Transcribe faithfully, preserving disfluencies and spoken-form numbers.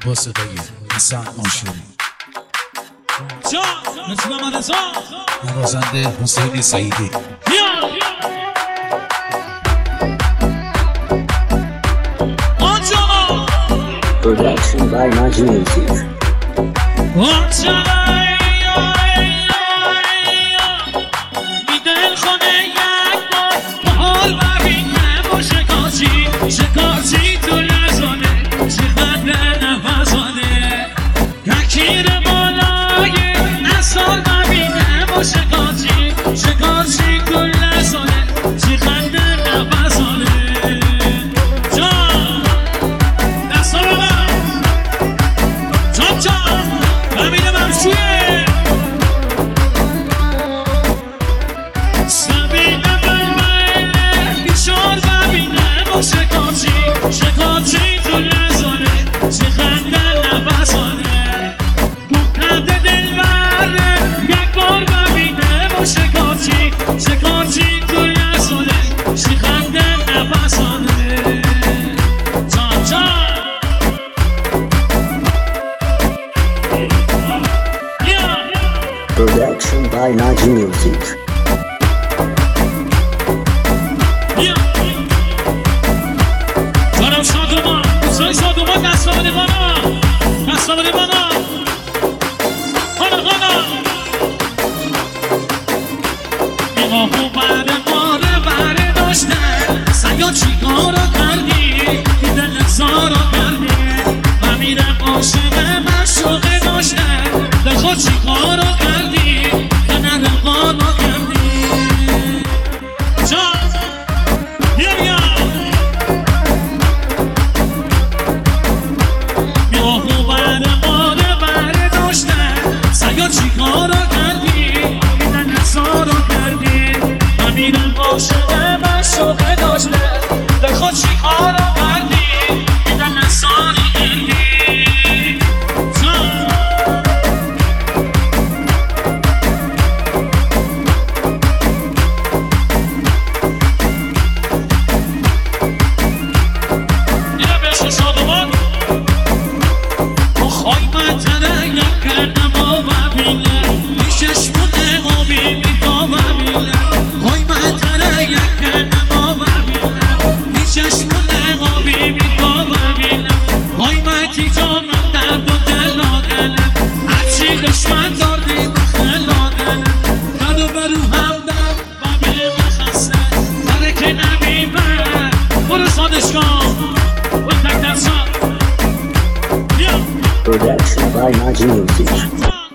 با صدای حسن آشوری، نوازنده حسین سعیدی. Production by Naji Music. شکارچی تو لزانه چقدر نفسانه تکیر بالای نسال ببینه با شکارچی شکارچی تو لزانه چقدر نفسانه جان دستا رو بر چاپ چاپ ببینه برشویه سبینه بلبله بیشار ببینه با شکارچی شکارچی تو لزانه چقدر نفسانه دختر دلبره یک بار ببینه با شکارچی شکارچی تو لزانه چقدر نفسانه جان جان Production by Naji Music. جانم شادومان دوستای شادومان دست بده بالا دست بده بالا بالا بالا نگاهو بره ماره بره داشتن سیا چی کارو کردی دیده لحظا رو کردی و میرم عاشق مشوقه داشتن دخوا چی کارو کردی و نرقا رو کردی جان بیا بیا نگاهو بره ماره بره داشتن سیا چی کارو کردی دیده لحظا رو کردی و میرم عاشق مشوقه داشتن دخوا چی کارو کردی دیده لحظا رو کردی جان اینه بشه شادومان خواهی من ترک کردم و ببینه چشمون نقابی میخوا ببینه خواهی من ترک کردم و ببینه چشمون نقابی میخوا ببینه خواهی من تیجا من درد و دل دادنم هرچی دشمن داردی بخلادنم بد و برو همدم و به مخصه ترک نمیبر برو سادش کن و تک در ساد Production by Naji Music.